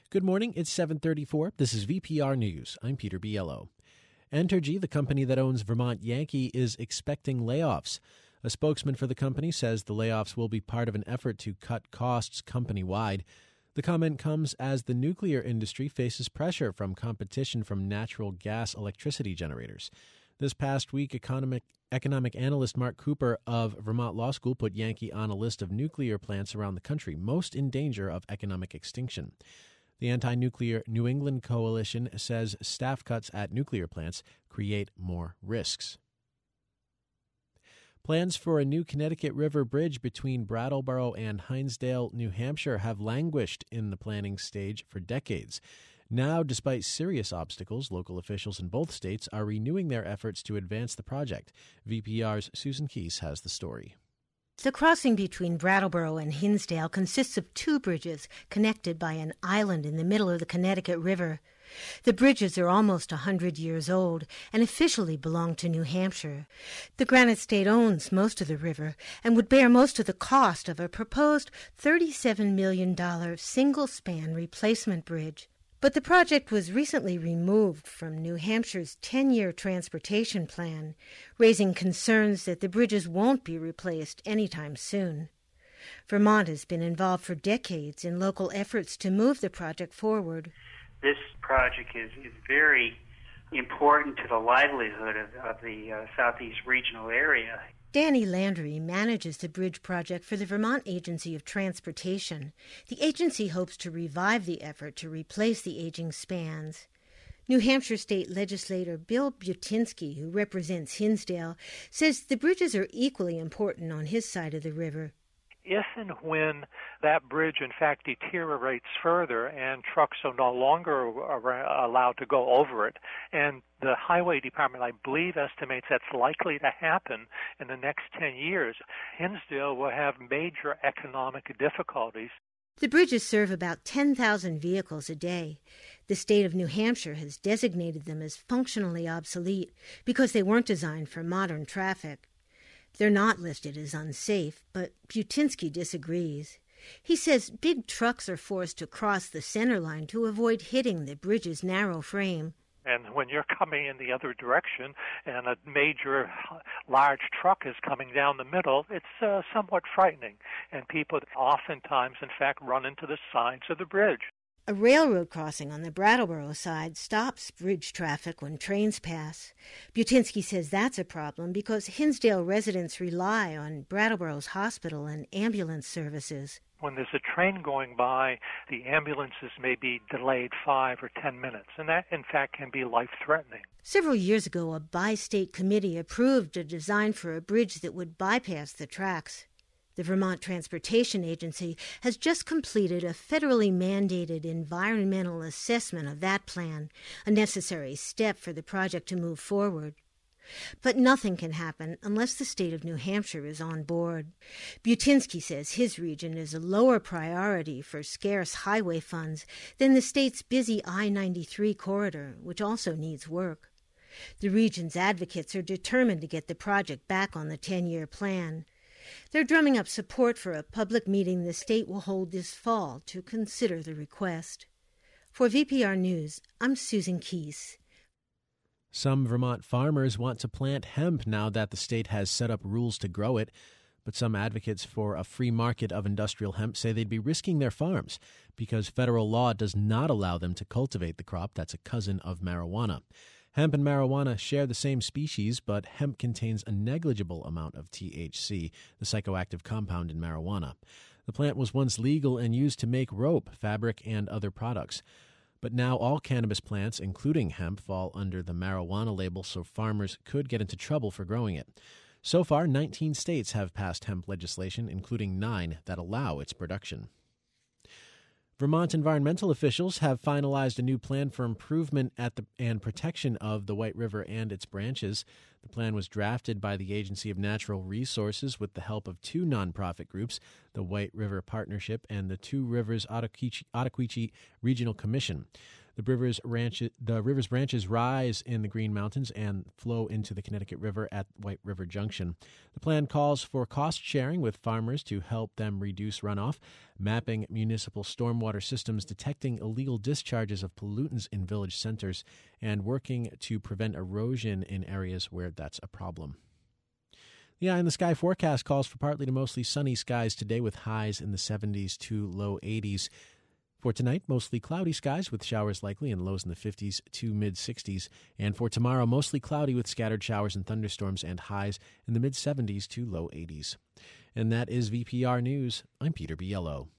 Good morning, it's 7:34. This is VPR News. I'm Peter Biello. Entergy, the company that owns Vermont Yankee, is expecting layoffs. A spokesman for the company says the layoffs will be part of an effort to cut costs company-wide. The comment comes as the nuclear industry faces pressure from competition from natural gas electricity generators. This past week, economic analyst Mark Cooper of Vermont Law School put Yankee on a list of nuclear plants around the country most in danger of economic extinction. The Anti-Nuclear New England Coalition says staff cuts at nuclear plants create more risks. Plans for a new Connecticut River bridge between Brattleboro and Hinsdale, New Hampshire, have languished in the planning stage for decades. Now, despite serious obstacles, local officials in both states are renewing their efforts to advance the project. VPR's Susan Keese has the story. The crossing between Brattleboro and Hinsdale consists of two bridges connected by an island in the middle of the Connecticut River. The bridges are almost 100 years old and officially belong to New Hampshire. The Granite State owns most of the river and would bear most of the cost of a proposed $37 million single-span replacement bridge. But the project was recently removed from New Hampshire's 10-year transportation plan, raising concerns that the bridges won't be replaced anytime soon. Vermont has been involved for decades in local efforts to move the project forward. This project is very important to the livelihood of the Southeast regional area. Danny Landry manages the bridge project for the Vermont Agency of Transportation. The agency hopes to revive the effort to replace the aging spans. New Hampshire State Legislator Bill Butinsky, who represents Hinsdale, says the bridges are equally important on his side of the river. If and when that bridge, in fact, deteriorates further and trucks are no longer allowed to go over it, and the Highway Department, I believe, estimates that's likely to happen in the next 10 years, Hinsdale will have major economic difficulties. The bridges serve about 10,000 vehicles a day. The state of New Hampshire has designated them as functionally obsolete because they weren't designed for modern traffic. They're not listed as unsafe, but Butinsky disagrees. He says big trucks are forced to cross the center line to avoid hitting the bridge's narrow frame. And when you're coming in the other direction and a major large truck is coming down the middle, it's somewhat frightening. And people oftentimes, in fact, run into the sides of the bridge. A railroad crossing on the Brattleboro side stops bridge traffic when trains pass. Butinsky says that's a problem because Hinsdale residents rely on Brattleboro's hospital and ambulance services. When there's a train going by, the ambulances may be delayed 5 or 10 minutes, and that, in fact, can be life-threatening. Several years ago, a bi-state committee approved a design for a bridge that would bypass the tracks. The Vermont Transportation Agency has just completed a federally mandated environmental assessment of that plan, a necessary step for the project to move forward. But nothing can happen unless the state of New Hampshire is on board. Butinsky says his region is a lower priority for scarce highway funds than the state's busy I-93 corridor, which also needs work. The region's advocates are determined to get the project back on the 10-year plan. They're drumming up support for a public meeting the state will hold this fall to consider the request. For VPR News, I'm Susan Keese. Some Vermont farmers want to plant hemp now that the state has set up rules to grow it, but some advocates for a free market of industrial hemp say they'd be risking their farms because federal law does not allow them to cultivate the crop that's a cousin of marijuana. Hemp and marijuana share the same species, but hemp contains a negligible amount of THC, the psychoactive compound in marijuana. The plant was once legal and used to make rope, fabric, and other products. But now all cannabis plants, including hemp, fall under the marijuana label, so farmers could get into trouble for growing it. So far, 19 states have passed hemp legislation, including 9 that allow its production. Vermont environmental officials have finalized a new plan for improvement and protection of the White River and its branches. The plan was drafted by the Agency of Natural Resources with the help of 2 nonprofit groups, the White River Partnership and the Two Rivers Ottaquechee Regional Commission. The river's branches rise in the Green Mountains and flow into the Connecticut River at White River Junction. The plan calls for cost sharing with farmers to help them reduce runoff, mapping municipal stormwater systems, detecting illegal discharges of pollutants in village centers, and working to prevent erosion in areas where that's a problem. The eye in the sky forecast calls for partly to mostly sunny skies today with highs in the 70s to low 80s. For tonight, mostly cloudy skies with showers likely and lows in the 50s to mid-60s. And for tomorrow, mostly cloudy with scattered showers and thunderstorms and highs in the mid-70s to low 80s. And that is VPR News. I'm Peter Biello.